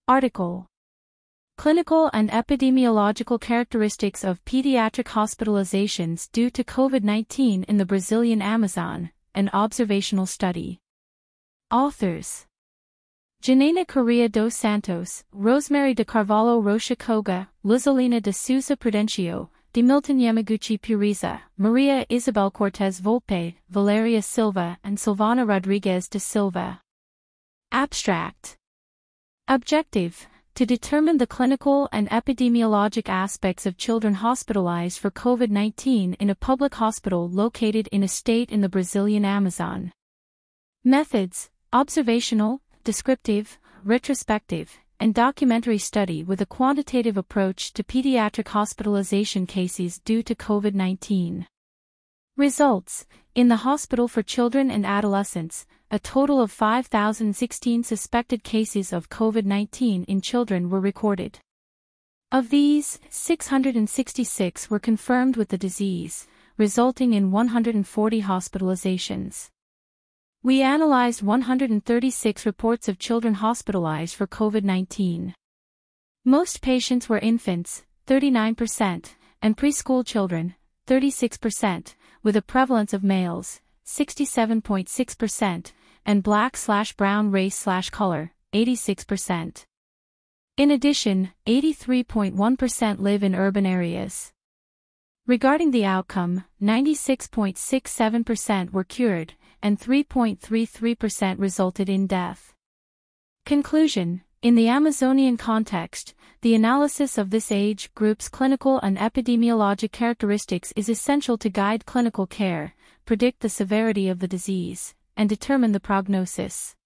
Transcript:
Article: Clinical and epidemiological characteristics of pediatric hospitalizations due to COVID-19 in the Brazilian Amazon, an observational study. Authors: Janaina Correa dos Santos, Rosemary de Carvalho Rocha Koga, Luzolina de Souza Prudencio, de Milton Yamaguchi Puriza, Maria Isabel Cortez Volpe, Valeria Silva and Silvana Rodriguez de Silva. Abstract: Objective: to determine the clinical and epidemiologic aspects of children hospitalized for COVID-19 in a public hospital located in a state in the Brazilian Amazon. Methods: observational, descriptive, retrospective, and documentary study with a quantitative approach to pediatric hospitalization cases due to COVID-19. Results: in the Hospital for Children and Adolescents, a total of 5,016 suspected cases of COVID-19 in children were recorded. Of these, 666 were confirmed with the disease, resulting in 140 hospitalizations. We analyzed 136 reports of children hospitalized for COVID-19. Most patients were infants, 39%, and preschool children, 36%, with a prevalence of males, 67.6%, and black/brown race/color, 86%. In addition, 83.1% live in urban areas. Regarding the outcome, 96.67% were cured, and 3.33% resulted in death. Conclusion: in the Amazonian context, the analysis of this age group's clinical and epidemiologic characteristics is essential to guide clinical care, predict the severity of the disease, and determine the prognosis.